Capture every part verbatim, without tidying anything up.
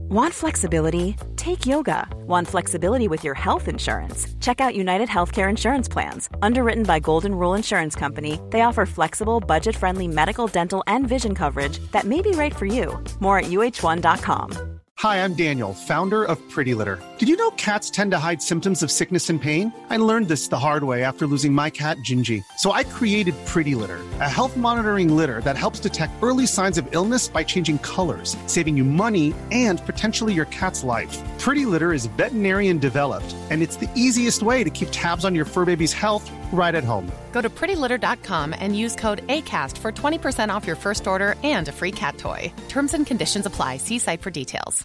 Want flexibility? Take yoga. Want flexibility with your health insurance? Check out United Healthcare Insurance Plans. Underwritten by Golden Rule Insurance Company, they offer flexible, budget-friendly medical, dental, and vision coverage that may be right for you. More at U H one dot com. Hi, I'm Daniel, founder of Pretty Litter. Did you know cats tend to hide symptoms of sickness and pain? I learned this the hard way after losing my cat, Gingy. So I created Pretty Litter, a health monitoring litter that helps detect early signs of illness by changing colors, saving you money and potentially your cat's life. Pretty Litter is veterinarian developed, and it's the easiest way to keep tabs on your fur baby's health right at home. Go to pretty litter dot com and use code ACAST for twenty percent off your first order and a free cat toy. Terms and conditions apply. See site for details.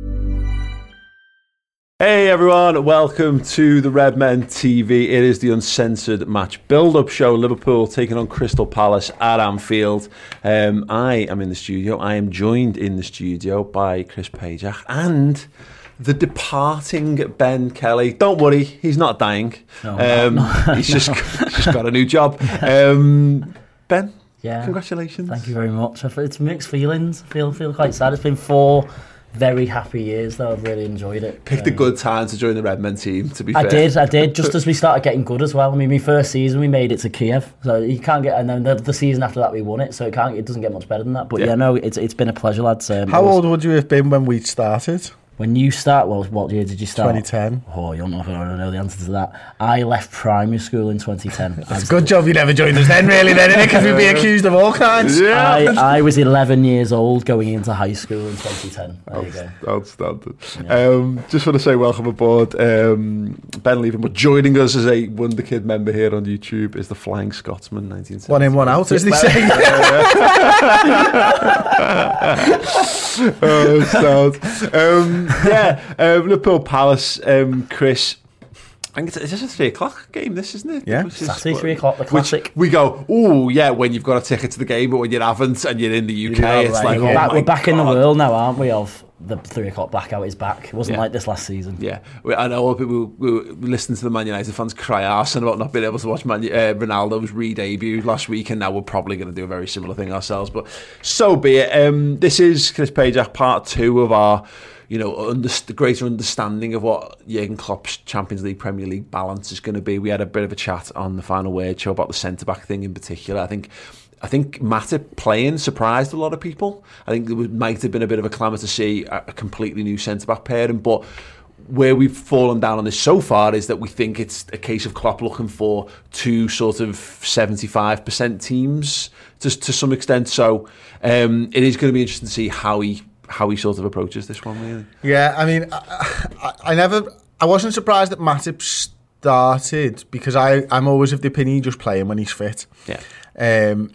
Hey everyone, welcome to the Redmen T V. It is the uncensored match build-up show. Liverpool taking on Crystal Palace at Anfield. Um, I am in the studio. I am joined in the studio by Chris Pajak and the departing Ben Kelly. Don't worry, he's not dying. No, um, not, not, he's just he's just got a new job. Um, Ben, yeah, congratulations. Thank you very much. It's mixed feelings. I feel feel quite sad. It's been four very happy years though. I've really enjoyed it. Picked um, a good time to join the Redmen team, to be I fair. I did, I did, just as we started getting good as well. I mean, my first season we made it to Kiev, so you can't get, and then the, the season after that we won it, so it can't, it doesn't get much better than that. But yeah, yeah no, it's it's been a pleasure, lads. Um, How was, old would you have been when we started? When you start, well, what year did you start? twenty ten. Oh, you don't know if I don't know the answer to that. I left primary school in twenty ten. It's a good job you never joined us then, really, then, isn't it? Because we'd be accused of all kinds. Yeah. I, I was eleven years old going into high school in twenty ten. There you go. Outstanding. Yeah. Um, just want to say welcome aboard, um, Ben Leaving. But joining us as a Wonder Kid member here on YouTube is the Flying Scotsman, nineteen seventy. One in, one out, as they say. Oh, sound. Um, yeah, um, Liverpool Palace, um, Chris. I think it's, it's just a three o'clock game, this, isn't it? Yeah, Saturday, three o'clock, the classic. Which we go, oh, yeah, when you've got a ticket to the game, but when you haven't and you're in the U K, yeah, it's right. like, we're oh back, my We're back God. in the world now, aren't we, of the three o'clock blackout is back. It wasn't yeah. like this last season. Yeah, I know all people who listen to the Man United fans cry arson about not being able to watch Man, uh, Ronaldo's re-debut last week, and now we're probably going to do a very similar thing ourselves, but so be it. Um, this is Chris Pajak, part two of our you know, under, the greater understanding of what Jurgen Klopp's Champions League, Premier League balance is going to be. We had a bit of a chat on the Final Word show about the centre-back thing in particular. I think I think Matip playing surprised a lot of people. I think there might have been a bit of a clamour to see a, a completely new centre-back pairing, but where we've fallen down on this so far is that we think it's a case of Klopp looking for two sort of seventy-five percent teams to, to some extent. So um, it is going to be interesting to see how he how he sort of approaches this one, really. Yeah, I mean, I, I, I never, I wasn't surprised that Matip started because I, I'm always of the opinion you just play him when he's fit. Yeah. Um,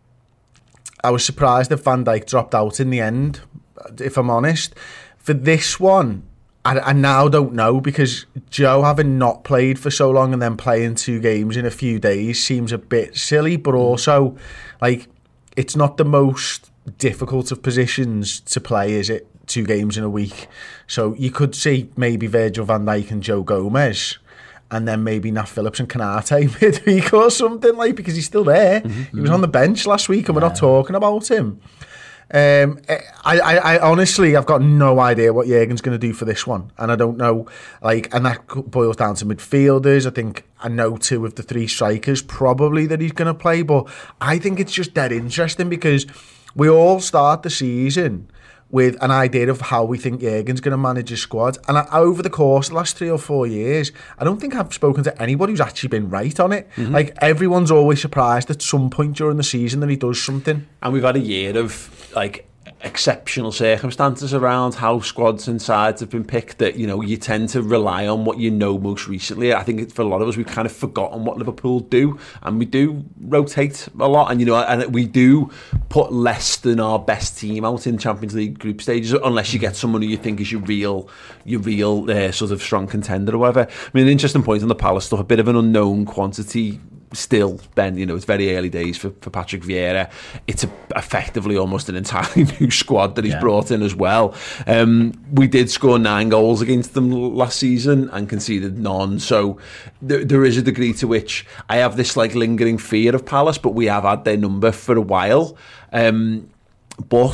I was surprised that Van Dijk dropped out in the end, if I'm honest. For this one, I, I now don't know because Joe having not played for so long and then playing two games in a few days seems a bit silly, but also, like, it's not the most difficult of positions to play, is it? Two games in a week. So you could see maybe Virgil van Dijk and Joe Gomez and then maybe Nat Phillips and Canate midweek or something, like, because he's still there. Mm-hmm. He was on the bench last week and yeah. we're not talking about him. Um, I, I, I honestly, I've got no idea what Jurgen's going to do for this one, and I don't know. Like, and that boils down to midfielders. I think I know two of the three strikers probably that he's going to play, but I think it's just dead interesting because we all start the season with an idea of how we think Jurgen's going to manage his squad. And I, over the course of the last three or four years, I don't think I've spoken to anybody who's actually been right on it. Mm-hmm. Like, everyone's always surprised at some point during the season that he does something. And we've had a year of, like, exceptional circumstances around how squads and sides have been picked that, you know, you tend to rely on what you know most recently. I think for a lot of us, we've kind of forgotten what Liverpool do, and we do rotate a lot, and, you know, and we do put less than our best team out in Champions League group stages, unless you get someone who you think is your real, your real uh, sort of strong contender or whatever. I mean, an interesting point on the Palace stuff, a bit of an unknown quantity still, Ben, you know, it's very early days for, for Patrick Vieira. It's a, effectively almost an entirely new squad that he's yeah. brought in as well. Um, we did score nine goals against them last season and conceded none, so there, there is a degree to which I have this like lingering fear of Palace, but we have had their number for a while. Um, but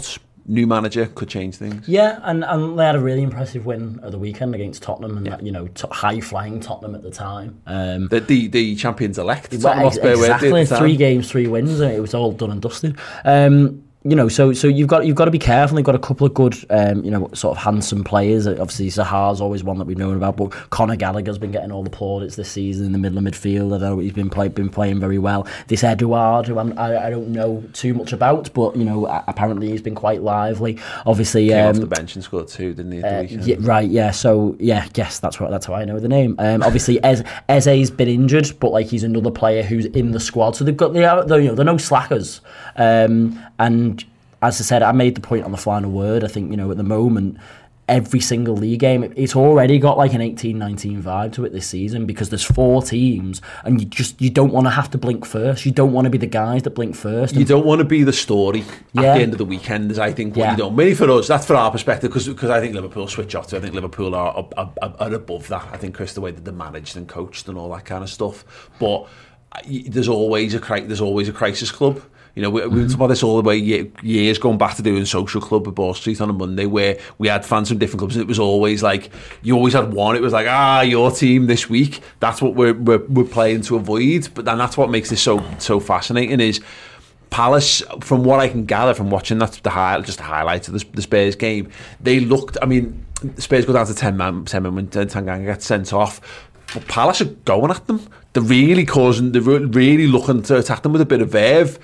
new manager could change things. Yeah, and, and they had a really impressive win at the weekend against Tottenham, and yeah. that, you know, t- high-flying Tottenham at the time. Um, the, the the champions-elect. Well, ex- exactly, three games, three wins, and it was all done and dusted. Um, You know, so so you've got you've got to be careful. They've got a couple of good, um, you know, sort of handsome players. Obviously, Zaha's always one that we've known about, but Conor Gallagher's been getting all the plaudits this season in the middle of midfield. I know he's been play, been playing very well. This Edouard, who I'm, I I don't know too much about, but you know, apparently he's been quite lively. Obviously, came um, off the bench and scored two, didn't he? Uh, yeah, right, yeah. So yeah, yes, that's what that's how I know the name. Um, obviously, Ez, Eze's been injured, but like he's another player who's in the squad. So they've got they are they're, you know they're no slackers, um, and. As I said, I made the point on the final word. I think, you know, at the moment, every single league game, it's already got like an eighteen nineteen vibe to it this season because there's four teams and you just, you don't want to have to blink first. You don't want to be the guys that blink first. You don't want to be the story yeah. at the end of the weekend, as I think what yeah. you don't. Maybe for us, that's for our perspective, because I think Liverpool switch off to. I think Liverpool are, are, are, are above that. I think, Chris, the way that they're managed and coached and all that kind of stuff. But there's always a there's always a crisis club. You know, we, mm-hmm. we talked about this all the way years going back to doing Social Club at Ball Street on a Monday, where we had fans from different clubs, and it was always like, you always had one, it was like, ah, your team this week, that's what we're we're, we're playing to avoid. But then that's what makes this so so fascinating is Palace, from what I can gather from watching that, the high, just the highlights of the, the Spurs game, they looked, I mean, Spurs go down to ten man, ten men when Tanganga gets sent off. But Palace are going at them. They're really causing, they're really looking to attack them with a bit of verve.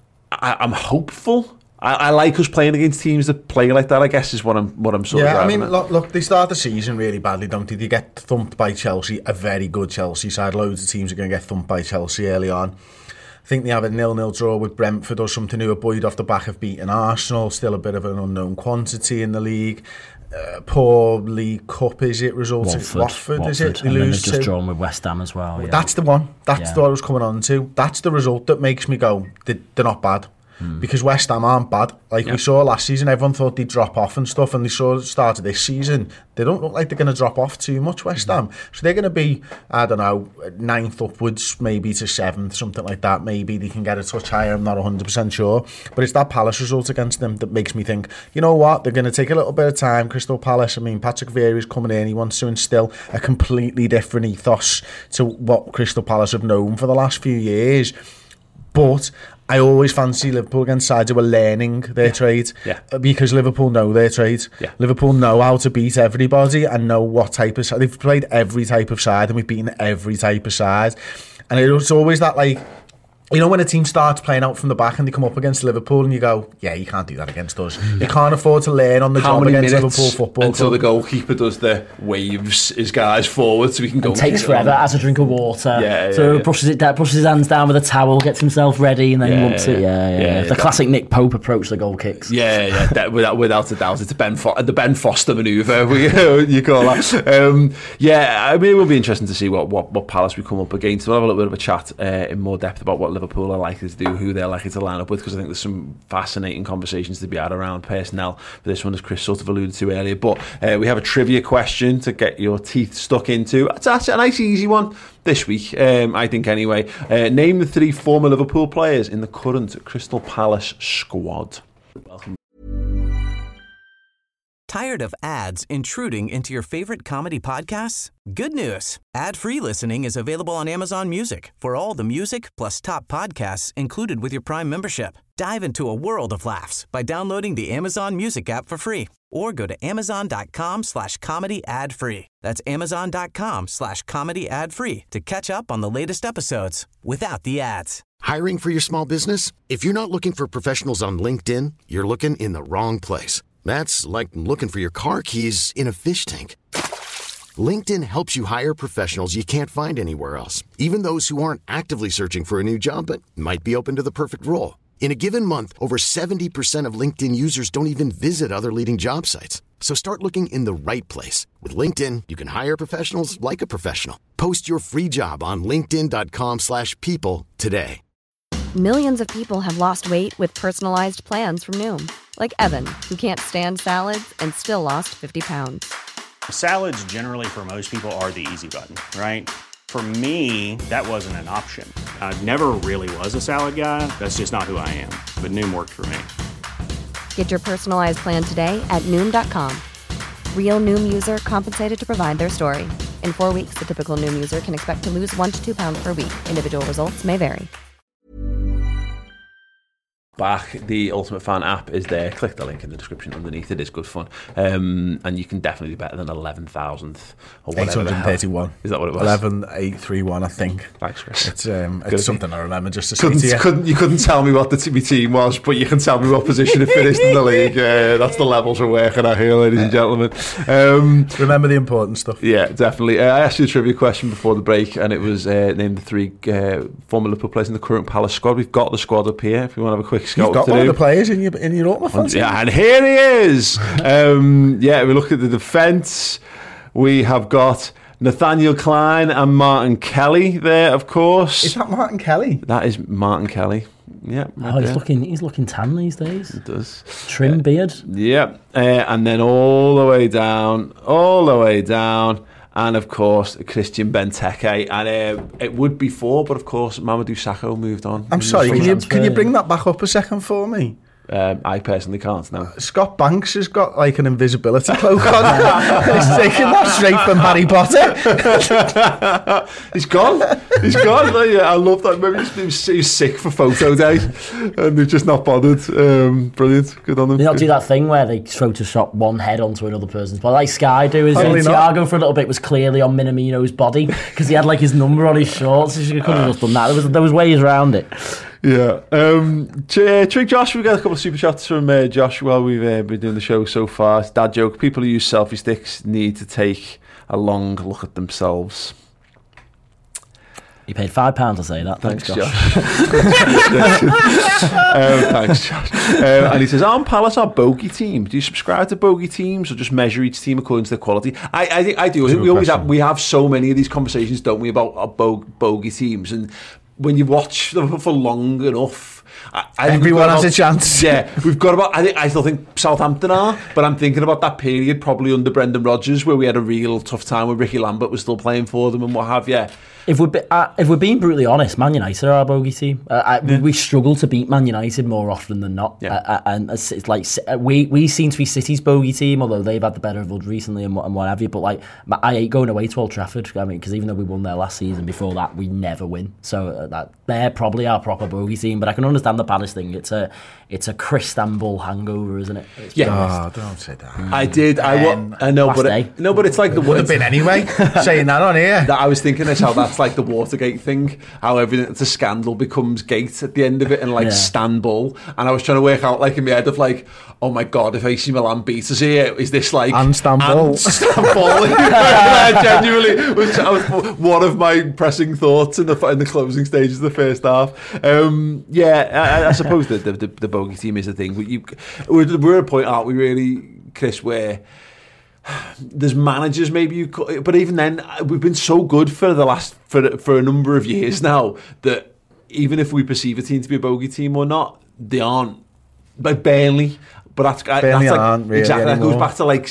I, I'm hopeful. I, I like us playing against teams that play like that, I guess, is what I'm what I'm sort yeah, of Yeah, I mean, at. look, look, they start the season really badly, don't they? They get thumped by Chelsea, a very good Chelsea side. Loads of teams are going to get thumped by Chelsea early on. I think they have a nil-nil draw with Brentford or something new, buoyed off the back of beating Arsenal, still a bit of an unknown quantity in the league. Uh, poor League Cup, is it? Result Watford, Watford, Watford, is it? They and lose then they've just to... drawn with West Ham as well. Yeah. That's the one. That's yeah. what I was coming on to. That's the result that makes me go, they're not bad. Mm. Because West Ham aren't bad. Like yeah. we saw last season, everyone thought they'd drop off and stuff, and they saw the start of this season, they don't look like they're going to drop off too much, West Ham. Mm. So they're going to be, I don't know, ninth upwards, maybe to seventh, something like that. Maybe they can get a touch higher, I'm not one hundred percent sure. But it's that Palace result against them that makes me think, you know what, they're going to take a little bit of time, Crystal Palace. I mean, Patrick Vieira's coming in, he wants to instill a completely different ethos to what Crystal Palace have known for the last few years. But I always fancy Liverpool against sides who are learning their yeah. trade yeah. because Liverpool know their trade. Yeah. Liverpool know how to beat everybody and know what type of side. They've played every type of side and we've beaten every type of side. And it's always that, like, you know, when a team starts playing out from the back and they come up against Liverpool and you go, yeah, you can't do that against us. You can't afford to learn on the How job many against minutes Liverpool Football until Club. the goalkeeper does the waves his guys forward so we can go. It takes forever, has a drink of water. Yeah, yeah, so yeah. brushes it down, brushes his hands down with a towel, gets himself ready, and then yeah, wants yeah, it. Yeah, yeah. yeah, yeah. yeah The that, classic Nick Pope approach to goal kicks. Yeah, yeah, that, without without a doubt, it's a Ben Fo- the Ben Foster manoeuvre. You call that? Um, yeah, I mean, it will be interesting to see what, what, what Palace we come up against. We'll have a little bit of a chat uh, in more depth about what Liverpool are likely to do, who they're likely to line up with, because I think there's some fascinating conversations to be had around personnel for this one, as Chris sort of alluded to earlier. But uh, we have a trivia question to get your teeth stuck into. It's actually a nice easy one this week, um, I think anyway. Uh, name the three former Liverpool players in the current Crystal Palace squad. Welcome. Tired of ads intruding into your favorite comedy podcasts? Good news. Ad-free listening is available on Amazon Music for all the music plus top podcasts included with your Prime membership. Dive into a world of laughs by downloading the Amazon Music app for free or go to amazon.com slash comedy ad free. That's amazon.com slash comedy ad free to catch up on the latest episodes without the ads. Hiring for your small business? If you're not looking for professionals on LinkedIn, you're looking in the wrong place. That's like looking for your car keys in a fish tank. LinkedIn helps you hire professionals you can't find anywhere else, even those who aren't actively searching for a new job but might be open to the perfect role. In a given month, over seventy percent of LinkedIn users don't even visit other leading job sites. So start looking in the right place. With LinkedIn, you can hire professionals like a professional. Post your free job on linkedin.com slash people today. Millions of people have lost weight with personalized plans from Noom. Like Evan, who can't stand salads and still lost fifty pounds. Salads generally for most people are the easy button, right? For me, that wasn't an option. I never really was a salad guy. That's just not who I am. But Noom worked for me. Get your personalized plan today at Noom dot com. Real Noom user compensated to provide their story. In four weeks, the typical Noom user can expect to lose one to two pounds per week. Individual results may vary. Back, the Ultimate Fan app is there. Click the link in the description underneath. It is good fun, um, and you can definitely do better than eleven thousandth or whatever. eight hundred thirty-one. Is that what it was? Eleven eight three one, I think. Thanks, Chris. It's um, it's something I remember just to couldn't, say to you. Couldn't, you couldn't tell me what the t- team was, but you can tell me what position it finished in the league. Uh, that's the levels we're working at here, ladies and gentlemen. Um, remember the important stuff. Yeah, definitely. Uh, I asked you a trivia question before the break, and it was uh, named the three uh, former Liverpool players in the current Palace squad. We've got the squad up here. If you want to have a quick scout, you've got to one do. of the players in your in your Ultimate Fan. Yeah, and here he is. um, yeah, we look at the defence. We have got Nathaniel Klein and Martin Kelly there, of course. Is that Martin Kelly? That is Martin Kelly. Yeah. Right oh, he's there. looking he's looking tan these days. He does. Trim uh, beard. Yeah. Uh, and then all the way down, all the way down. And of course, Christian Benteke, and uh, it would be four, but of course, Mamadou Sakho moved on. I'm sorry, can you can you bring that back up a second for me? Um, I personally can't, no. Scott Banks has got like an invisibility cloak on. He's taking that straight from Harry Potter. He's gone. He's gone. Yeah, I love that. Maybe he was, he was sick for photo day and they've just not bothered. Um, brilliant. Good on them. They not do that thing where they Photoshop one head onto another person's body, like Sky do. Is Thiago for a little bit was clearly on Minamino's body because he had like his number on his shorts. So you could have just done that. There was there was ways around it. Yeah. Um, Trig Josh, we've got a couple of super chats from uh, Josh while we've uh, been doing the show so far. It's dad joke. People who use selfie sticks need to take a long look at themselves. You paid five pounds to say that. Thanks, Thanks Josh. Josh. um, thanks, Josh. Um, and he says, "Aren't Palace our bogey team? Do you subscribe to bogey teams or just measure each team according to their quality?" I, I think I do. I think we always have we have so many of these conversations, don't we, about our bo- bogey teams and. When you watch them for long enough, I, I everyone has about, a chance. Yeah, we've got about. I think I still think Southampton are, but I'm thinking about that period probably under Brendan Rodgers where we had a real tough time with Ricky Lambert was still playing for them and what have you. If we're uh, if we're being brutally honest, Man United are our bogey team. Uh, I, yeah. We struggle to beat Man United more often than not, yeah. uh, and it's, it's like we we seem to be City's bogey team, although they've had the better of us recently and what, and what have you. But like, I hate going away to Old Trafford. I mean, because even though we won there last season, before that we never win. So uh, that they're probably our proper bogey team. But I can understand the Palace thing. It's a it's a Cristambul hangover, isn't it? It's yeah, oh, don't say that. I did. I, um, I know, but it, no, but it's like the would have been anyway. Saying that on here. That I was thinking it's how that's like the Watergate thing, how everything that's a scandal becomes gate at the end of it, and like yeah. Istanbul. And I was trying to work out like in my head of like, oh my god, if A C Milan beat us here, is this like and Istanbul? And Istanbul. I genuinely was, was one of my pressing thoughts in the in the closing stages of the first half. Um, yeah, I, I suppose that the, the the bogey team is a thing. But you, we're, we're at a point, aren't we, really, Chris, where there's managers maybe you could, but even then we've been so good for the last for for a number of years now that even if we perceive a team to be a bogey team or not, they aren't. But Burnley, but that's, Burnley that's like aren't really exactly that anymore. goes back to like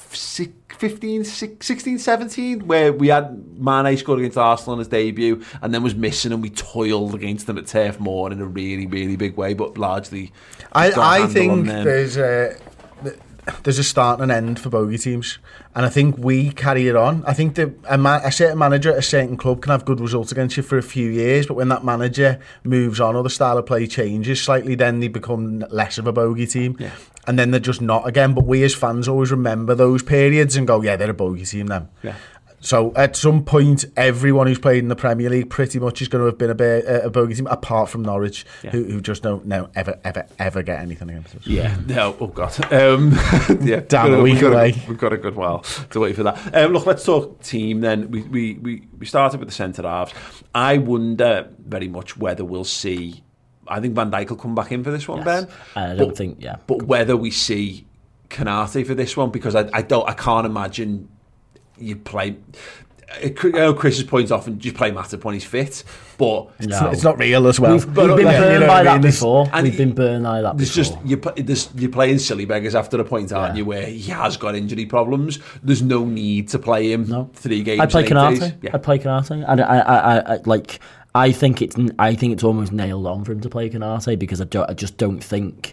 fifteen, sixteen, seventeen where we had Mane scored against Arsenal on his debut and then was missing and we toiled against them at Turf Moor in a really really big way, but largely I I think there's a there's a start and an end for bogey teams, and I think we carry it on. I think that a, man, a certain manager at a certain club can have good results against you for a few years, but when that manager moves on or the style of play changes slightly, then they become less of a bogey team, yeah. and then they're just not again. But we as fans always remember those periods and go, yeah, they're a bogey team then. Yeah. So at some point, everyone who's played in the Premier League pretty much is going to have been a, bit, a, a bogey team, apart from Norwich, yeah. who, who just don't no, ever, ever, ever get anything against us. Yeah, no, oh God. Um, yeah, Damn, a week we've away. Got a, we've got a good while to wait for that. Um, look, let's talk team then. We, we, we, we started with the centre-halves. I wonder very much whether we'll see... I think Van Dijk will come back in for this one, yes. Ben. I don't but, think, yeah. But whether we see Konate for this one, because I, I, don't, I can't imagine you play... I know Chris's point often just play Matip when he's fit, but it's, no. not, it's not real as well. We've, we've been yeah, burned you know by I mean? that before. And we've been burned by that there's before. Just, you, there's, you're playing silly beggars after a point, aren't yeah. you, where he has got injury problems. There's no need to play him no. three games. I'd play Konate. Yeah. I'd play Konate. I, I, I, I, like, I think it's I think it's almost nailed on for him to play Konate because I, don't, I just don't think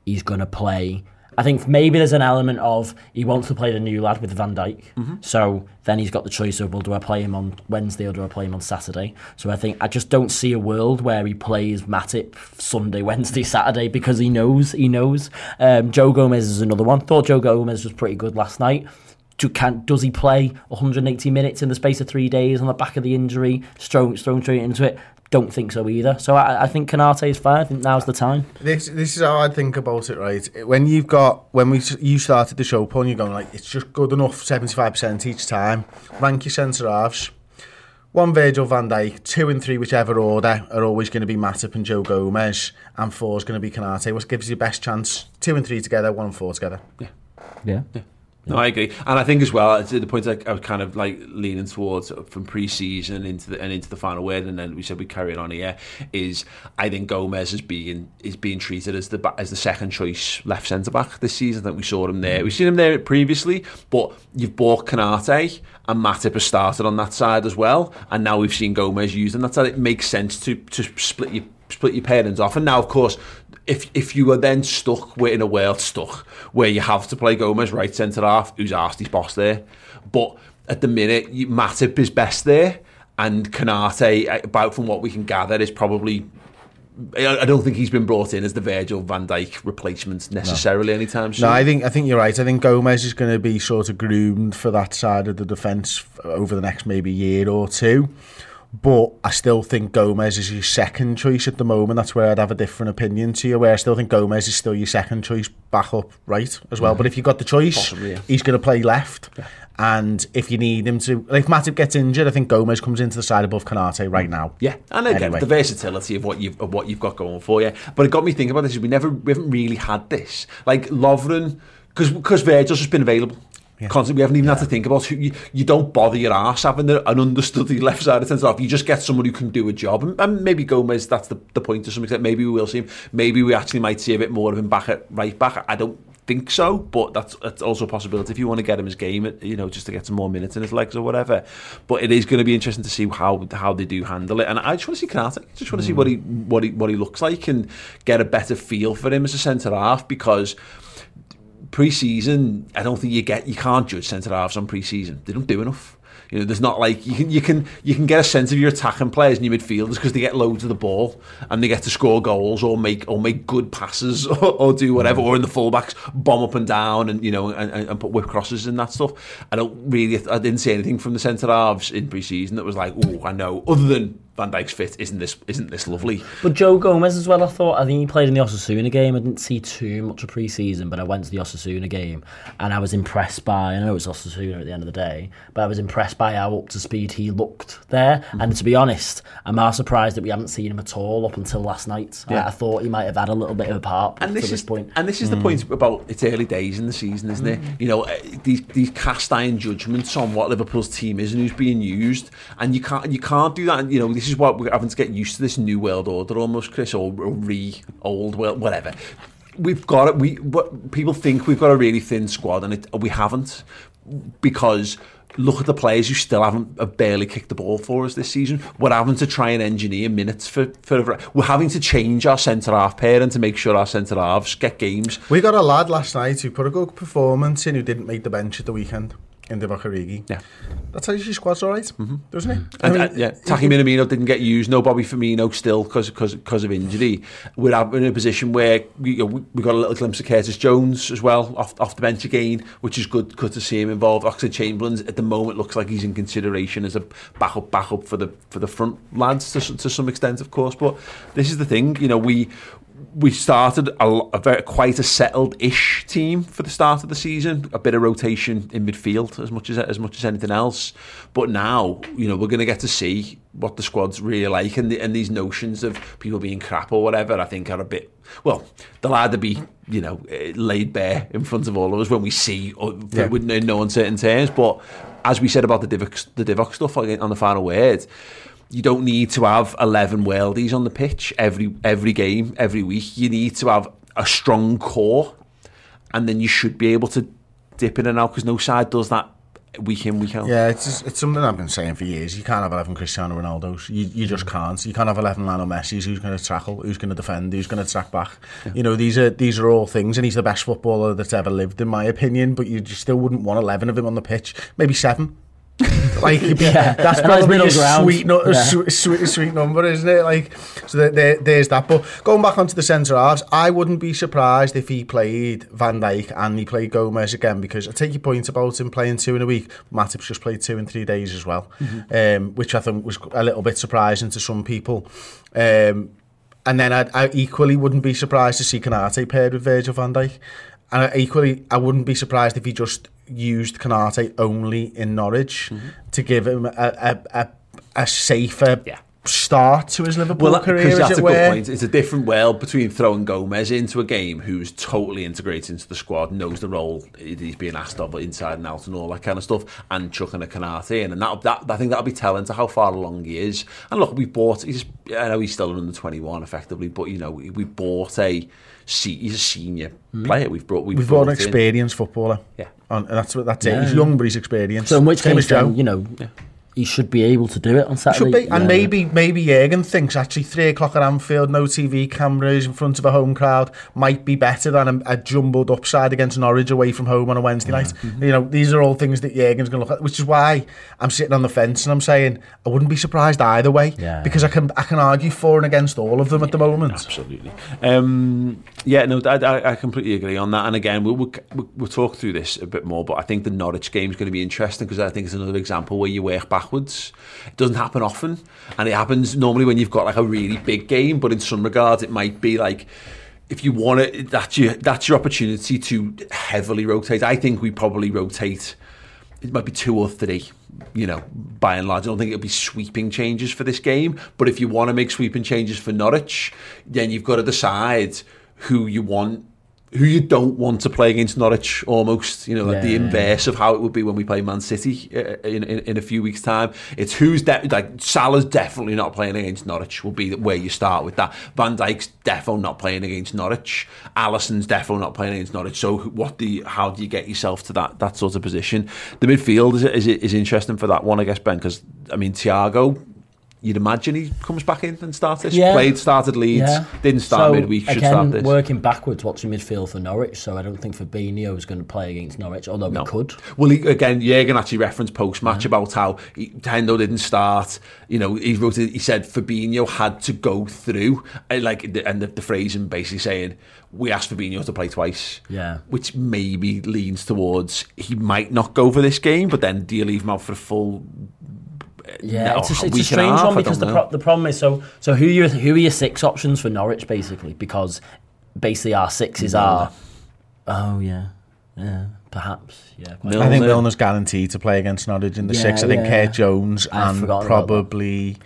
he's going to play. I think maybe there's an element of he wants to play the new lad with Van Dijk. Mm-hmm. So then he's got the choice of, well, do I play him on Wednesday or do I play him on Saturday? So I think I just don't see a world where he plays Matip Sunday, Wednesday, Saturday, because he knows, he knows. Um, Joe Gomez is another one. Thought Joe Gomez was pretty good last night. Do, can, does he play one hundred eighty minutes in the space of three days on the back of the injury, thrown straight into it? Don't think so either. So I, I think Konate is fine. I think now's the time. This this is how I think about it, right? When you've got when we you started the show, Paul, you're going like it's just good enough, seventy-five percent each time. Rank your centre halves. One Virgil van Dijk, two and three, whichever order, are always going to be Matip and Joe Gomez, and four is going to be Konate. What gives you the best chance? Two and three together, one and four together. Yeah, yeah. yeah. No, I agree, and I think as well, to the point I, I was kind of like leaning towards from pre-season into the and into the final word, and then we said we carry it on here. Is I think Gomez is being is being treated as the as the second choice left centre back this season. I think we saw him there. We've seen him there previously, but you've bought Konate and Matip has started on that side as well, and now we've seen Gomez using that side. It makes sense to to split your split your pairings off, and now of course. If if you were then stuck with in a world stuck where you have to play Gomez right centre half, who's asked his boss there, but at the minute you, Matip is best there, and Konate, about from what we can gather, is probably. I don't think he's been brought in as the Virgil van Dijk replacement necessarily no. anytime soon. No, I think I think you're right. I think Gomez is going to be sort of groomed for that side of the defence over the next maybe year or two. But I still think Gomez is your second choice at the moment. That's where I'd have a different opinion to you, where I still think Gomez is still your second choice back up right as well. Mm. But if you've got the choice, Possibly, yeah. he's going to play left. Yeah. And if you need him to, like if Matip gets injured, I think Gomez comes into the side above Konate right now. Yeah, and again, anyway. the versatility of what you've of what you've got going for you. But it got me thinking about this. We never, we haven't really had this. Like Lovren, because because Virgil's just been available. Yeah. Constantly, we haven't even yeah. had to think about who you, you don't bother your arse having an understudy left side of centre half. You just get someone who can do a job, and, and maybe Gomez. That's the, the point to some extent. Maybe we will see him. Maybe we actually might see a bit more of him back at right back. I don't think so, but that's, that's also a possibility if you want to get him his game, you know, just to get some more minutes in his legs or whatever. But it is going to be interesting to see how how they do handle it, and I just want to see Konate. I just want to mm. see what he what he what he looks like and get a better feel for him as a centre half, because. Pre-season, I don't think you get you can't judge centre halves on pre-season. They don't do enough. You know, there's not like you can you can you can get a sense of your attacking players and your midfielders because they get loads of the ball and they get to score goals or make or make good passes or, or do whatever, or in the fullbacks bomb up and down and you know and, and put whip crosses and that stuff. I don't really I didn't see anything from the centre halves in pre-season that was like, oh, I know, other than Van Dijk's fit, isn't this isn't this lovely? But Joe Gomez as well, I thought. I think he played in the Osasuna game. I didn't see too much of pre-season, but I went to the Osasuna game and I was impressed by, I know it was Osasuna at the end of the day, but I was impressed by how up to speed he looked there. Mm-hmm. And to be honest, I'm more surprised that we haven't seen him at all up until last night. Yeah. I, I thought he might have had a little bit of a part and to this, this is, point. And this is mm. the point about it's early days in the season, isn't mm. it? You know, these these cast iron judgments on what Liverpool's team is and who's being used, and you can't you can't do that. And, you know, this is what we're having to get used to, this new world order almost, Chris, or, or re-old world, whatever. We've got it. We what people think we've got a really thin squad, and it, we haven't, because look at the players who still haven't have barely kicked the ball for us this season. We're having to try and engineer minutes for, for we're having to change our centre half pairing to make sure our centre halves get games. We got a lad last night who put a good performance in who didn't make the bench at the weekend. In the Origi. Yeah. That's how your squad's alright, mm-hmm. doesn't it? And, I mean, uh, yeah, Taki Minamino didn't get used, no Bobby Firmino still because because of injury. We're in a position where we, you know, we got a little glimpse of Curtis Jones as well, off off the bench again, which is good, good to see him involved. Oxlade-Chamberlain at the moment looks like he's in consideration as a backup backup for the for the front lads to, to some extent, of course. But this is the thing, you know, we we started a, a very quite a settled-ish team for the start of the season. A bit of rotation in midfield, as much as as much as anything else. But now, you know, we're going to get to see what the squad's really like, and the, and these notions of people being crap or whatever, I think, are a bit. Well, they'll either be, you know, laid bare in front of all of us when we see, or yeah. with no uncertain terms. But as we said about the Divock, the Divock stuff on the final word. You don't need to have eleven worldies on the pitch every every game, every week. You need to have a strong core, and then you should be able to dip in and out, because no side does that week in, week out. Yeah, it's just, it's something I've been saying for years. You can't have eleven Cristiano Ronaldos. You you just can't. You can't have eleven Lionel Messi's. Who's going to tackle? Who's going to defend? Who's going to track back? Yeah. You know, these are these are all things, and he's the best footballer that's ever lived, in my opinion. But you just still wouldn't want eleven of him on the pitch. Maybe seven. Like yeah, that's probably a sweet, no, yeah. sweet, sweet, sweet number, isn't it? Like, so there, there, there's that. But going back onto the centre halves, I wouldn't be surprised if he played Van Dijk and he played Gomez again, because I take your point about him playing two in a week. Matip's just played two in three days as well, mm-hmm. um, which I think was a little bit surprising to some people. Um, and then I, I equally wouldn't be surprised to see Konate paired with Virgil van Dijk. And I, equally, I wouldn't be surprised if he just used Konate only in Norwich mm-hmm. to give him a, a, a, a safer yeah. start to his Liverpool well, career. Because that's as it a were. good point. It's a different world between throwing Gomez into a game, who's totally integrated into the squad, knows the role he's being asked of inside and out and all that kind of stuff, and chucking a Konate in, and that, that I think that'll be telling to how far along he is. And look, we bought. He's, I know he's still under twenty-one effectively, but you know we, we bought a. He's a senior mm. player. We've brought. We've, we've brought brought an experienced in. footballer. Yeah, and that's what that's yeah. it. He's Yeah. young, but he's experienced. So in which Same case, as Joe. then, you know, yeah. he should be able to do it on Saturday. Should be, and yeah. maybe maybe Jurgen thinks actually three o'clock at Anfield, no T V cameras in front of a home crowd might be better than a, a jumbled upside against Norwich away from home on a Wednesday yeah. night. Mm-hmm. You know, these are all things that Jurgen's going to look at, which is why I'm sitting on the fence and I'm saying I wouldn't be surprised either way yeah. because I can I can argue for and against all of them at the moment. Absolutely. Um, yeah, no, I, I completely agree on that. And again, we'll, we'll we'll talk through this a bit more, but I think the Norwich game is going to be interesting because I think it's another example where you work backwards. It doesn't happen often, and it happens normally when you've got like a really big game, but in some regards it might be like if you want it, that's your, that's your opportunity to heavily rotate. I think we probably rotate, it might be two or three, you know, by and large. I don't think it'll be sweeping changes for this game, but if you want to make sweeping changes for Norwich, then you've got to decide who you want, who you don't want to play against Norwich, almost, you know, like yeah. the inverse of how it would be when we play Man City uh, in, in in a few weeks' time. It's who's de- like Salah's definitely not playing against Norwich. Will be where you start with that. Van Dijk's definitely not playing against Norwich. Alisson's definitely not playing against Norwich. So what do you, how do you get yourself to that that sort of position? The midfield is is is interesting for that one, I guess, Ben, because I mean Thiago. You'd imagine he comes back in and starts this. Yeah. Played, started Leeds, yeah. didn't start so, midweek, should again, start this. Working backwards, watching midfield for Norwich, so I don't think Fabinho is going to play against Norwich, although no. he could. Well, he, again, Jurgen actually referenced post-match yeah. about how he, Hendo didn't start. You know, he wrote it, he said Fabinho had to go through, like, and the, the phrasing basically saying, we asked Fabinho to play twice, yeah, which maybe leans towards he might not go for this game, but then do you leave him out for a full... Yeah, no, it's a, a it's a strange one because the pro- the problem is so so who you who are your six options for Norwich basically, because basically our sixes no. are oh yeah yeah perhaps yeah Milner. I think Milner's guaranteed to play against Norwich in the yeah, six. I think yeah. Kurt Jones I've and probably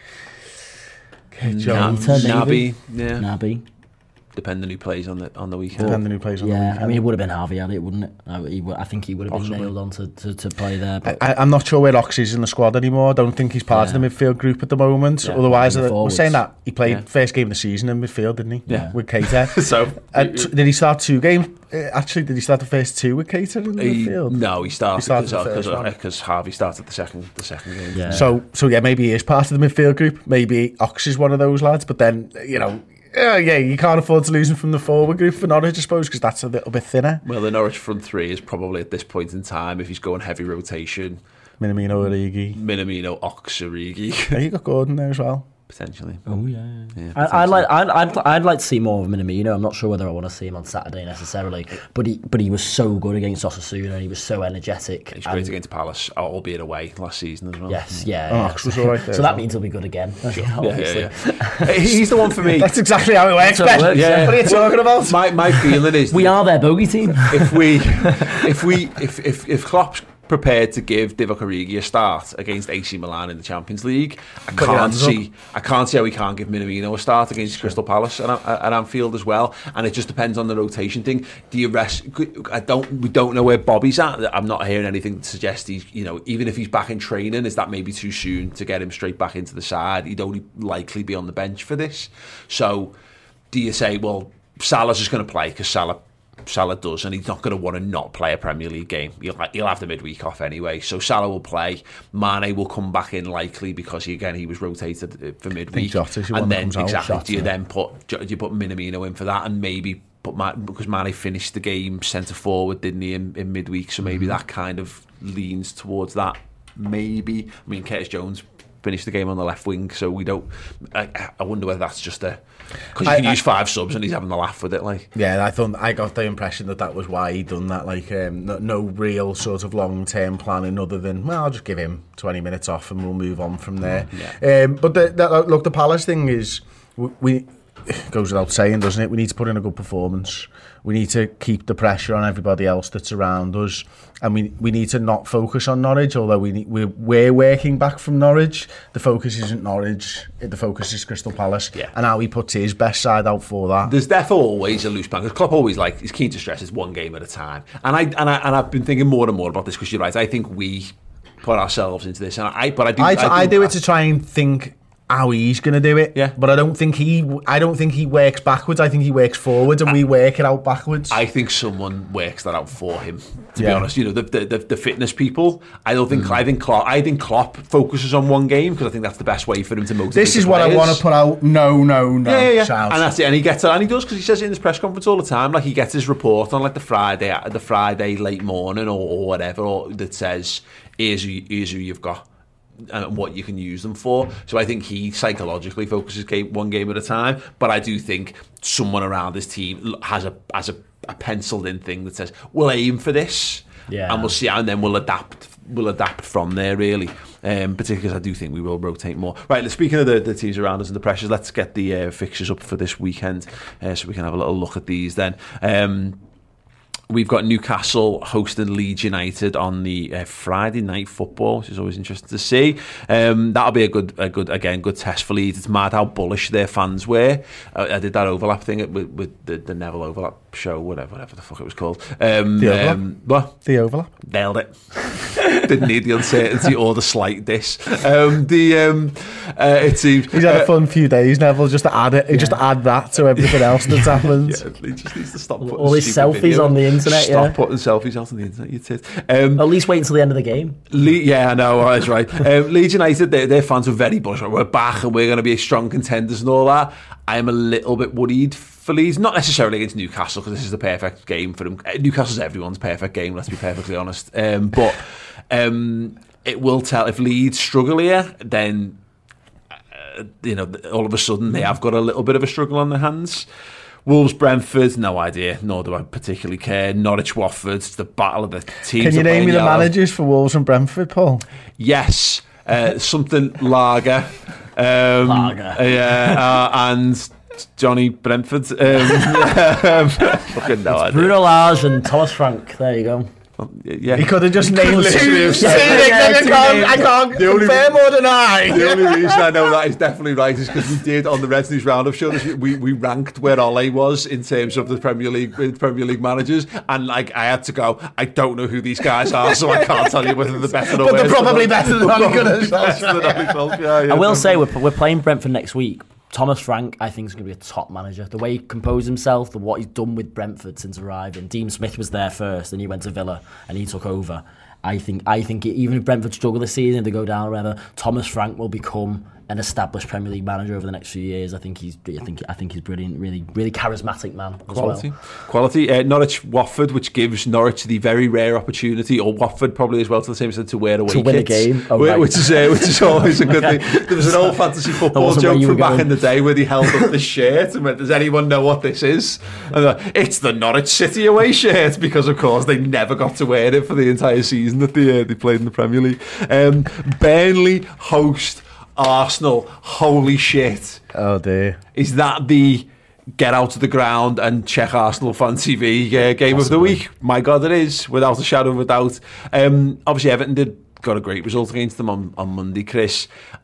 Kurt Jones, Naby, yeah, Naby. Depending who plays on the on the weekend. Depending who plays on yeah, the weekend. I mean, it would have been Harvey Elliott, wouldn't it? I, he, I think he would have Possibly. been nailed on to, to, to play there. But I, I'm not sure where Ox is in the squad anymore. I don't think he's part yeah. of the midfield group at the moment. Yeah, Otherwise, the we're saying that he played yeah. first game of the season in midfield, didn't he? Yeah. With Keita. so, uh, t- did he start two games? Uh, actually, did he start the first two with Keita in the he, midfield? No, he started because Harvey started the second the second game. Yeah. So, so yeah, maybe he is part of the midfield group. Maybe Ox is one of those lads. But then, you know. Yeah, yeah, you can't afford to lose him from the forward group for Norwich, I suppose, because that's a little bit thinner. Well, the Norwich front three is probably at this point in time, if he's going heavy rotation, Minamino, Origi, Minamino, Ox, Origi. Yeah, you got Gordon there as well. Potentially. Oh yeah. yeah I, I'd like I'd, I'd I'd like to see more of Minamino. I'm not sure whether I want to see him on Saturday necessarily, but he but he was so good against Osasuna and he was so energetic. He's great against Palace, albeit away last season as well. Yes, yeah. Oh, yeah. Ox was all right there. So that means he'll be good again. Sure. yeah, yeah, yeah. He's the one for me. That's exactly how it works, Ben. It works, yeah. What are you talking about? My my feeling is we are their bogey team. If we if we if if if Klopp's prepared to give Divock Origi a start against A C Milan in the Champions League, I Put can't see I can't see how he can't give Minamino a start against sure. Crystal Palace at, at Anfield as well. And it just depends on the rotation thing. Do you rest? I don't. We don't know where Bobby's at. I'm not hearing anything to suggest he's, you know, even if he's back in training, is that maybe too soon to get him straight back into the side? He'd only likely be on the bench for this. So do you say, well, Salah's just going to play because Salah Salah does, and he's not going to want to not play a Premier League game. He'll, he'll have the midweek off anyway, so Salah will play. Mane will come back in likely because he, again he was rotated for midweek, and then exactly out, do you yeah. then put do you put Minamino in for that, and maybe put Man, because Mane finished the game centre forward, didn't he, in, in midweek? So maybe mm-hmm. that kind of leans towards that. Maybe I mean Curtis Jones finished the game on the left wing, so we don't. I, I wonder whether that's just a. Because you can I, use five subs and he's having a laugh with it, like. Yeah, I thought I got the impression that that was why he done that. Like, um, no, no real sort of long term planning other than, well, I'll just give him twenty minutes off and we'll move on from there. Yeah. Um, but the, the, look, the Palace thing is, we, we it goes without saying, doesn't it? We need to put in a good performance. We need to keep the pressure on everybody else that's around us, and we we need to not focus on Norwich. Although we need, we're, we're working back from Norwich, the focus isn't Norwich. The focus is Crystal Palace, yeah. and how he puts his best side out for that. There's definitely always a loose band. Because Klopp always like he's keen to stress it's one game at a time, and I and I and I've been thinking more and more about this because you're right. I think we put ourselves into this, and I but I do I, I do, I do it to try and think how he's going to do it, yeah. But I don't think he. I don't think he works backwards. I think he works forwards, and I, we work it out backwards. I think someone works that out for him. To yeah. be honest, you know the, the the the fitness people. I don't think. Mm. I think Klopp. I think Klopp focuses on one game because I think that's the best way for him to motivate. This is what players. I want to put out. No, no, no. Yeah, yeah, yeah. Shout. And that's it. And he gets it. And he does because he says it in his press conference all the time. Like he gets his report on like the Friday, the Friday late morning or, or whatever, or that says here's who, here's who you've got. And what you can use them for. So I think he psychologically focuses game, one game at a time. But I do think someone around his team has a has a, a penciled in thing that says we'll aim for this, yeah. and we'll see, and then we'll adapt. We'll adapt from there, really. Um, particularly because I do think we will rotate more. Right. Speaking of the, the teams around us and the pressures, let's get the uh, fixtures up for this weekend, uh, so we can have a little look at these then. Um, We've got Newcastle hosting Leeds United on the uh, Friday night football, which is always interesting to see. Um, that'll be a good, a good, again, good test for Leeds. It's mad how bullish their fans were. Uh, I did that overlap thing with, with the, the Neville overlap show, whatever, whatever the fuck it was called. Um, the overlap. Um, what? The overlap. Nailed it. Didn't need the uncertainty or the slight diss. Um, the um, uh, it seems he's had a fun few days, Neville. Just to add it, yeah. just to add that to everything else that's happened. Yeah, he just needs to stop putting all his selfies video. on the internet. Stop yeah. putting selfies out on the internet. You tit. Um, At least wait until the end of the game. Le- yeah, I know. That's right. Um, Leeds United, their, their fans were very bullish. We're back and we're going to be strong contenders and all that. I am a little bit worried for Leeds, not necessarily against Newcastle because this is the perfect game for them. Newcastle's everyone's perfect game. Let's be perfectly honest. Um, but um, it will tell if Leeds struggle here, then uh, you know all of a sudden they have got a little bit of a struggle on their hands. Wolves, Brentford, no idea, nor do I particularly care. Norwich, Watford, it's the battle of the teams. Can you name me the yellow. managers for Wolves and Brentford, Paul? Yes, uh, something Lager. Um, Lager. Yeah, uh, and Johnny Brentford. Um, fucking no idea. Bruno Lage and Thomas Frank, there you go. Yeah. He could have just named two. two I can't, I can't confirm or deny. The only reason I know that is definitely right is because we did on the Reds News Roundup show. This, we we ranked where Ole was in terms of the Premier League Premier League managers, and like I had to go. I don't know who these guys are, so I can't tell you whether they're better or worse. But they're probably than better than Ole Gunnar Solskjaer. I will say we're we're playing Brentford next week. Thomas Frank, I think, is going to be a top manager. The way he composed himself, the what he's done with Brentford since arriving. Dean Smith was there first, then he went to Villa, and he took over. I think, I think it, even if Brentford struggle this season, they go down or whatever, Thomas Frank will become an established Premier League manager over the next few years. I think he's, I think, I think he's brilliant. Really, really charismatic man. As Quality, well. quality. Uh, Norwich, Watford, which gives Norwich the very rare opportunity, or Watford probably as well to the same extent to wear away to win kits, a game, oh, which, right. which is uh, which is always a good thing. There was an old fantasy football joke from back going. in the day where they held up the shirt and went, "Does anyone know what this is?" And like, it's the Norwich City away shirt, because of course they never got to wear it for the entire season that they uh, they played in the Premier League. Um, Burnley host Arsenal. Holy shit. Oh dear. Is that the get out of the ground and check Arsenal Fan T V uh, game Possibly. of the week? My God, it is, without a shadow of a doubt. Um, obviously Everton did got a great result against them on, on Monday, Chris.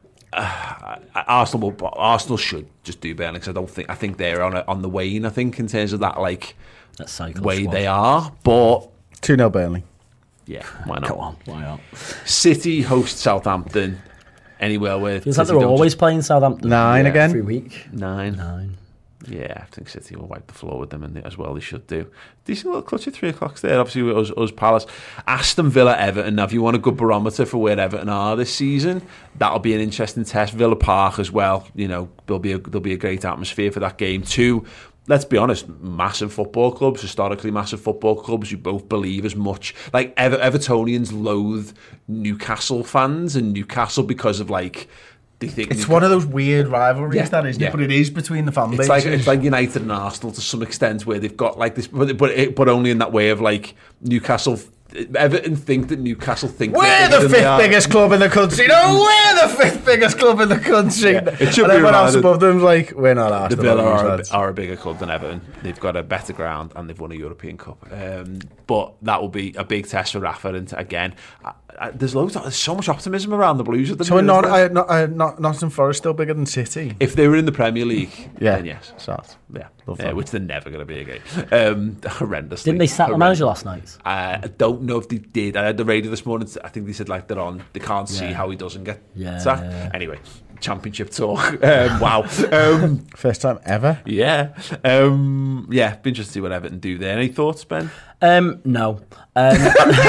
Uh, Arsenal will, Arsenal should just do Burnley, because I don't think I think they're on a, on the wane, I think, in terms of that like that cycle way squad. They are. But two nil Burnley. Yeah, why not? Come on, why not? City host Southampton. Anywhere where feels like they're always just... playing Southampton. Nine yeah, again. Every week. Nine. Nine. Yeah, I think City will wipe the floor with them, and as well they should do. Decent little clutch at three o'clock there, obviously with us, us Palace. Aston Villa, Everton. Now, if you want a good barometer for where Everton are this season, that'll be an interesting test. Villa Park as well. You know, there'll be a, there'll be a great atmosphere for that game too. Let's be honest, massive football clubs, historically massive football clubs, you both believe as much. Like, Ever- Evertonians loathe Newcastle fans and Newcastle because of, like, they think... It's Newcastle, one of those weird rivalries, yeah, that isn't yeah. it? But it is between the fan bases. It's like, it's like United and Arsenal to some extent, where they've got, like, this... But, but, it, but only in that way of, like, Newcastle... Everton think that Newcastle think we're the fifth biggest club in the country. No, we're the fifth biggest club in the country. Yeah, it should and be everyone else reminded, above them like we're not Arsenal. The Villa are a, are a bigger club than Everton. They've got a better ground and they've won a European Cup. Um, but that will be a big test for Rafa. And again, I, I, there's loads. Of, there's so much optimism around the Blues at the so minute. So not, uh, not, uh, not Nottingham Forest still bigger than City? If they were in the Premier League, yeah, then yes, Sort. yeah, yeah, which they're never going to be again. Um, horrendously. Didn't they sack the manager last night? Uh, I don't know if they did. I had the radio this morning. I think they said like they're on. They can't see yeah. how he doesn't get yeah, sacked. Yeah. Anyway, Championship talk. Um, wow. Um, First time ever. Yeah. Um, yeah. Be interested to see what Everton do there. Any thoughts, Ben? Um, no. Um,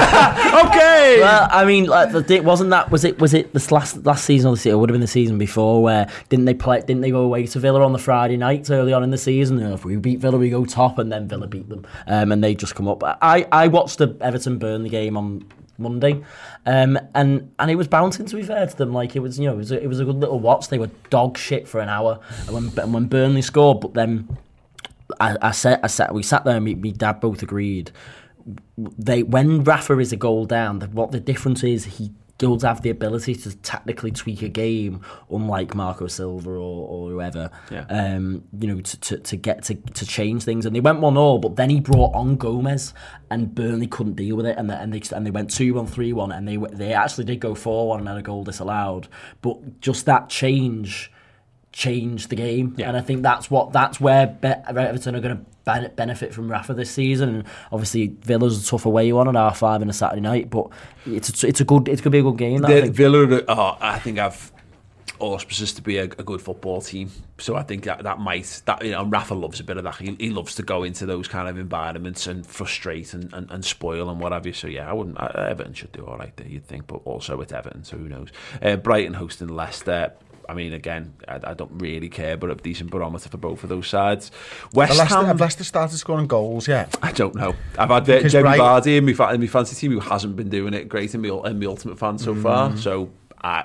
okay. Well, I mean, like, it wasn't that. Was it? Was it this last last season? Obviously, it would have been the season before. Where didn't they play? Didn't they go away to Villa on the Friday night early on in the season? You know, if we beat Villa, we go top, and then Villa beat them, um, and they just come up. I I watched the Everton Burnley game on Monday, um, and and it was bouncing, to be fair to them. Like, it was, you know, it was a, it was a good little watch. They were dog shit for an hour, and when and when Burnley scored, but then I, I said I sat we sat there and me, me dad both agreed. They when Rafa is a goal down, the, what the difference is, he does have the ability to tactically tweak a game, unlike Marco Silva or, or whoever. Yeah. Um, you know, to, to, to get to, to change things, and they went one all, but then he brought on Gomez, and Burnley couldn't deal with it, and they, and they and they went two one, three one, and they they actually did go four one and had a goal disallowed, but just that change changed the game, yeah. And I think that's what that's where Be- Everton are going to benefit from Rafa this season. And obviously Villa's a tough away one on R five on a Saturday night, but it's a, it's a good it's going to be a good game. That, the, I think. Villa, oh, I think I've auspices to be a, a good football team, so I think that that might that you know Rafa loves a bit of that. He, he loves to go into those kind of environments and frustrate and, and, and spoil and what have you. So yeah, I wouldn't. I, Everton should do all right there, you'd think, but also it's Everton, so who knows? Uh, Brighton hosting Leicester. I mean, again, I, I don't really care, but a decent barometer for both of those sides. West Leicester, Ham... Have Leicester started scoring goals yet? I don't know. I've had uh, Jamie Bright... Vardy in my, fa- in my fantasy team who hasn't been doing it great in my, in my ultimate fan so mm. far. So, uh,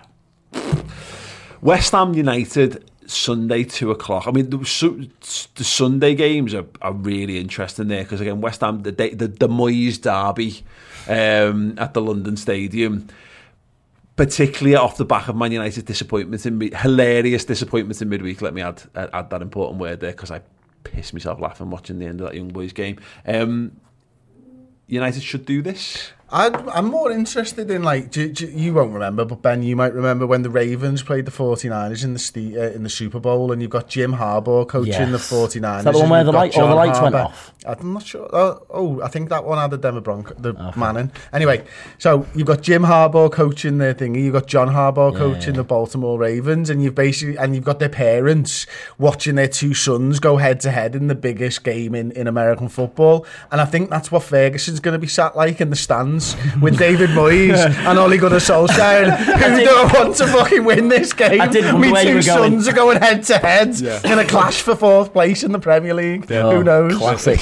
West Ham United, Sunday, two o'clock. I mean, the, the Sunday games are, are really interesting there because, again, West Ham, the, the, the Moyes derby um, at the London Stadium... particularly off the back of Man United's disappointments in mid- hilarious disappointments in midweek. Let me add add that important word there because I pissed myself laughing watching the end of that Young Boys game. Um, United should do this. I'd, I'm more interested in, like, do, do, you won't remember, but Ben, you might remember when the Ravens played the forty-niners in the st- uh, in the Super Bowl, and you've got Jim Harbaugh coaching yes. the forty-niners. Is that the one where the, light, all the lights Harbaugh. went off? I'm not sure. Oh, oh, I think that one had the Denver Broncos, the okay. Manning. Anyway, so you've got Jim Harbaugh coaching the thingy, you've got John Harbaugh yeah, coaching yeah. the Baltimore Ravens, and you've basically and you've got their parents watching their two sons go head to head in the biggest game in, in American football. And I think that's what Ferguson's going to be sat like in the stands with David Moyes and Ole Gunnar Solskjaer, who don't want to fucking win this game. I did wonder Me where two you were going. sons are going head to head in a clash for fourth place in the Premier League. Yeah. Who knows? Classic.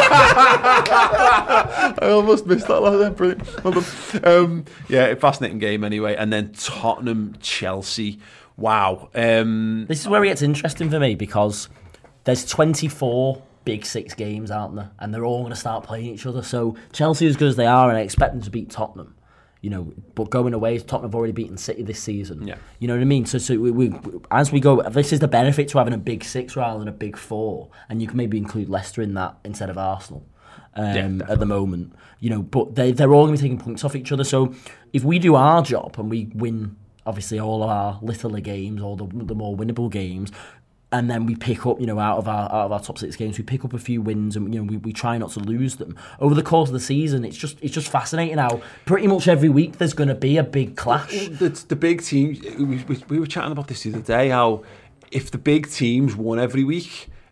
I almost missed that last time. Brilliant. Well done. Um, yeah, fascinating game anyway. And then Tottenham, Chelsea. Wow. Um, this is where it gets interesting for me because there's twenty-four big six games, aren't there? And they're all going to start playing each other. So Chelsea, as good as they are, and I expect them to beat Tottenham. You know, but going away, Tottenham have already beaten City this season. Yeah. You know what I mean? So, so we, we, as we go, this is the benefit to having a big six rather than a big four, and you can maybe include Leicester in that instead of Arsenal um, yeah, at the moment. You know, but they they're all going to be taking points off each other. So if we do our job and we win, obviously all of our littler games, all the the more winnable games. And then we pick up, you know, out of our out of our top six games, we pick up a few wins, and you know, we, we try not to lose them over the course of the season. It's just it's just fascinating how pretty much every week there's going to be a big clash. The, the big teams. We, we, we were chatting about this the other day. How if the big teams won every week,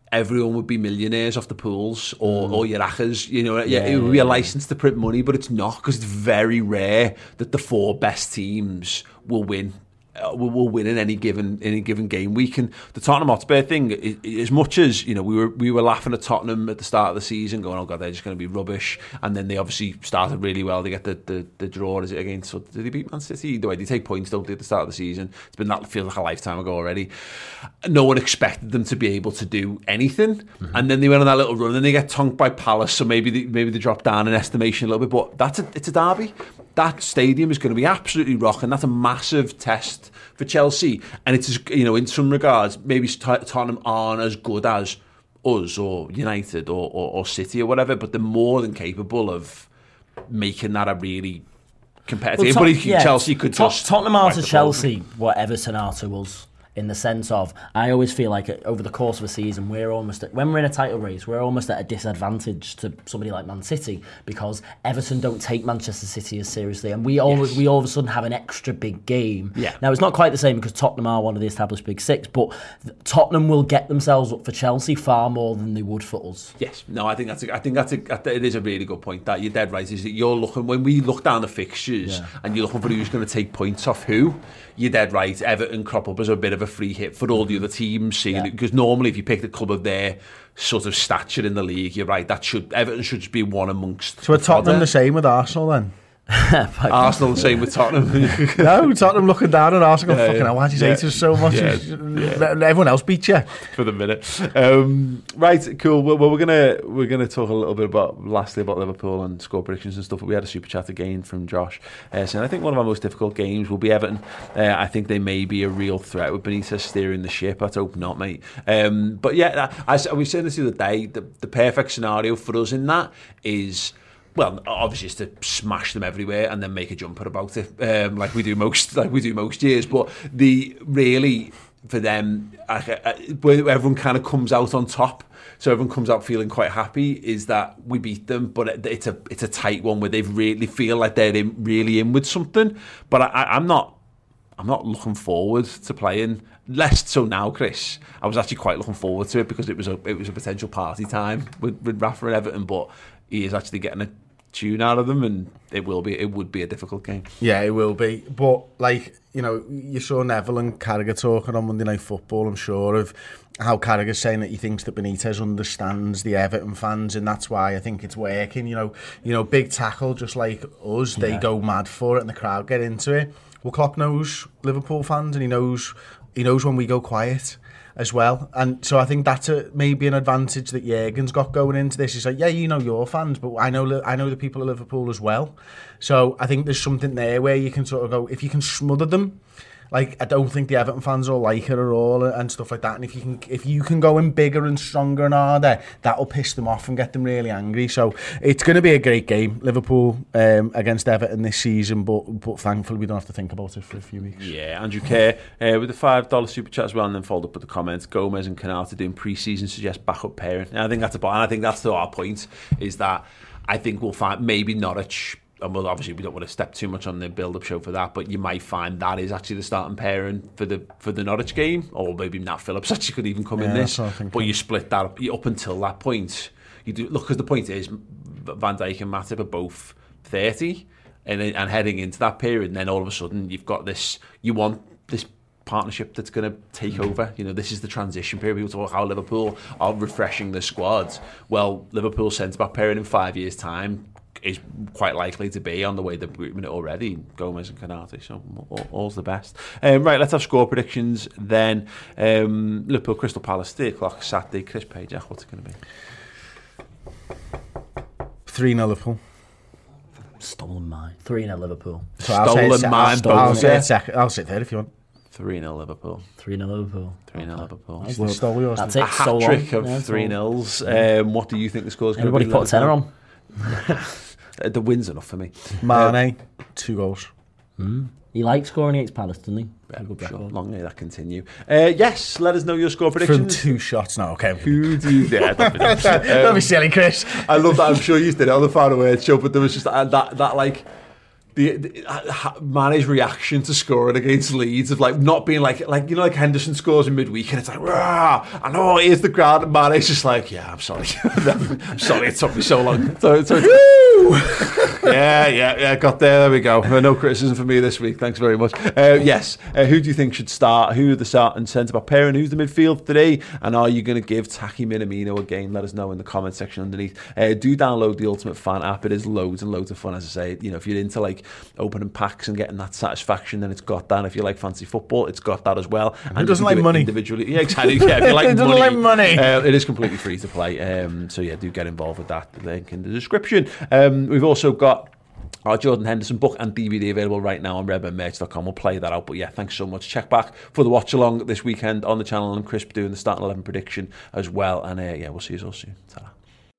everyone would be millionaires off the pools or, mm. or your Achas, you know, yeah, yeah, it would be a yeah. license to print money, but it's not, because it's very rare that the four best teams will win. Uh, will, will win in any given any given game week. And the Tottenham Hotspur thing, is, as much as, you know, we were we were laughing at Tottenham at the start of the season, going, oh god, they're just going to be rubbish, and then they obviously started really well. They get the the, the draw. Is it against? So did they beat Man City? Either way, they take points, don't they, at the start of the season? It's been that feels like a lifetime ago already. No one expected them to be able to do anything, mm-hmm. and then they went on that little run, and they get tonked by Palace. So maybe they, maybe they drop down in estimation a little bit. But that's a, it's a derby. That stadium is going to be absolutely rocking. That's a massive test for Chelsea, and it's, you know, in some regards maybe Tottenham aren't as good as us or United or, or, or City or whatever, but they're more than capable of making that a really competitive. Well, but Tot- yeah, Chelsea could Tot- just Tottenham are to Chelsea what Everton are to us. In the sense of, I always feel like over the course of a season, we're almost at, when we're in a title race, we're almost at a disadvantage to somebody like Man City, because Everton don't take Manchester City as seriously, and we always yes. we all of a sudden have an extra big game. Yeah. Now it's not quite the same because Tottenham are one of the established big six, but Tottenham will get themselves up for Chelsea far more than they would for us. Yes, no, I think that's a, I think that's a, it is a really good point. That you're dead right. Is that you're looking, when we look down the fixtures yeah. and you're looking for who's going to take points off who. You're dead right. Everton crop up as a bit of a free hit for all the other teams, seeing yeah. it, because normally if you pick the club of their sort of stature in the league, you're right. That should Everton should just be one amongst. So are Tottenham the same with Arsenal then? Arsenal the same with Tottenham. No, Tottenham looking down at Arsenal. Yeah, fucking hell, why do you yeah, hate us so much? Yeah, yeah. Everyone else beat you for the minute. Um, right, cool. Well, well, we're gonna we're gonna talk a little bit about lastly about Liverpool and score predictions and stuff. But we had a super chat again from Josh uh, saying, I think one of our most difficult games will be Everton. Uh, I think they may be a real threat with Benitez steering the ship. Let's hope not, mate. Um, but yeah, I, I, we said this the other day. The, the perfect scenario for us in that is, well, obviously, it's to smash them everywhere and then make a jumper about it, um, like we do most, like we do most years. But the really for them, I, I, where everyone kind of comes out on top, so everyone comes out feeling quite happy, is that we beat them. But it's a it's a tight one where they really feel like they're in, really in with something. But I, I'm not. I'm not looking forward to playing. Less so now, Chris. I was actually quite looking forward to it because it was a it was a potential party time with, with Rafa and Everton. But he is actually getting a tune out of them, and it will be it would be a difficult game. Yeah, it will be. But like, you know, you saw Neville and Carragher talking on Monday Night Football, I'm sure, of how Carragher's saying that he thinks that Benitez understands the Everton fans, and that's why I think it's working. You know, you know, big tackle, just like us, they yeah. go mad for it, and the crowd get into it. Well, Klopp knows Liverpool fans, and he knows he knows when we go quiet as well, and so I think that's a, maybe an advantage that Jurgen's got going into this. He's like, yeah, you know your fans, but I know I know the people of Liverpool as well. So I think there's something there where you can sort of go, if you can smother them. Like, I don't think the Everton fans will like it at all and stuff like that. And if you can, if you can go in bigger and stronger and harder, that'll piss them off and get them really angry. So it's going to be a great game, Liverpool um, against Everton this season. But but thankfully we don't have to think about it for a few weeks. Yeah, Andrew Kerr uh, with the five dollar super chat as well, and then followed up with the comments. Gomez and Canal doing pre-season suggests backup pairing. And I think that's a, and I think that's to our point, is that I think we'll find maybe Norwich. And well, obviously we don't want to step too much on the build-up show for that, but you might find that is actually the starting pairing for the for the Norwich game, or maybe Nat Phillips actually could even come yeah, in this. But you split that up, up until that point. You do look, because the point is Van Dijk and Matip are both thirty, and and heading into that period, and then all of a sudden you've got this. You want this partnership that's going to take over. You know, this is the transition period. People talk how Liverpool are refreshing the squad. Well, Liverpool's centre-back pairing in five years' time is quite likely to be on the way they're grouping it already, Gomez and Canate, so all, all's the best. Um, right, let's have score predictions then. Um, Liverpool Crystal Palace, three o'clock Saturday. Chris Page, what's it going to be? three nil Liverpool. Stolen mine. three nil Liverpool. So Stolen I'll mine. I'll, I'll, say second. I'll sit there if you want. three nil Liverpool. three nil Liverpool. three nil Liverpool. That's, well, stole yours, that's it. A hat-trick so of yeah, three nils. Um, what do you think the score's going to be? Everybody put a tenner on. The win's enough for me. Mane, um, two goals. Mm. He likes scoring against Palace, doesn't he? Yeah, sure. Long may that continue. Uh, yes, let us know your score predictions. From two shots now, okay. Who do you... Yeah, don't be, um, don't be silly, Chris. I love that. I'm sure you did it on the Far Away show, but there was just that, that, that like... the, the uh, Mane's reaction to scoring against Leeds of like not being like like you know like Henderson scores in midweek and it's like rah, I know here's the crowd and Mane's just like yeah I'm sorry I'm sorry it took me so long so, so yeah yeah yeah got there there we go no criticism for me this week, thanks very much. Uh, yes, uh, who do you think should start? Who are the start and centre back pair, and who's the midfield today? And are you going to give Taki Minamino a game? Let us know in the comment section underneath. Uh, do download the Ultimate Fan app. It is loads and loads of fun, as I say. You know, if you're into like opening packs and getting that satisfaction, then it's got that. If you like fancy football, it's got that as well. And who doesn't like money? Individually, yeah, exactly. Yeah, if you like doesn't money, like money. Uh, it is completely free to play. Um, so yeah, do get involved with that. The link in the description. Um, we've also got our Jordan Henderson book and D V D available right now on redmen merch dot com. We'll play that out. But yeah, thanks so much. Check back for the watch along this weekend on the channel, and Chris doing the starting eleven prediction as well. And uh, yeah, we'll see you all soon. Ta-ra.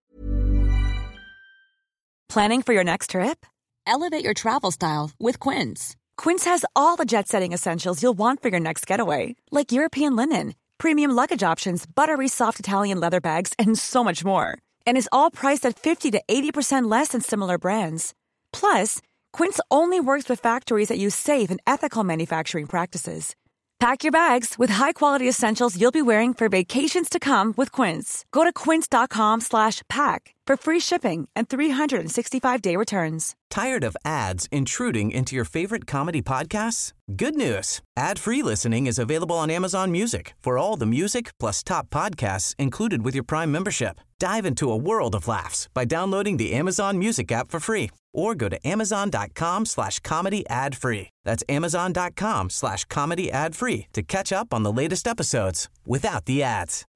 Planning for your next trip? Elevate your travel style with Quince. Quince has all the jet-setting essentials you'll want for your next getaway, like European linen, premium luggage options, buttery soft Italian leather bags, and so much more. And is all priced at fifty to eighty percent less than similar brands. Plus, Quince only works with factories that use safe and ethical manufacturing practices. Pack your bags with high-quality essentials you'll be wearing for vacations to come with Quince. Go to quince.com slash pack for free shipping and three sixty-five day returns. Tired of ads intruding into your favorite comedy podcasts? Good news. Ad-free listening is available on Amazon Music for all the music plus top podcasts included with your Prime membership. Dive into a world of laughs by downloading the Amazon Music app for free or go to amazon.com slash comedy ad free. That's amazon.com slash comedy ad free to catch up on the latest episodes without the ads.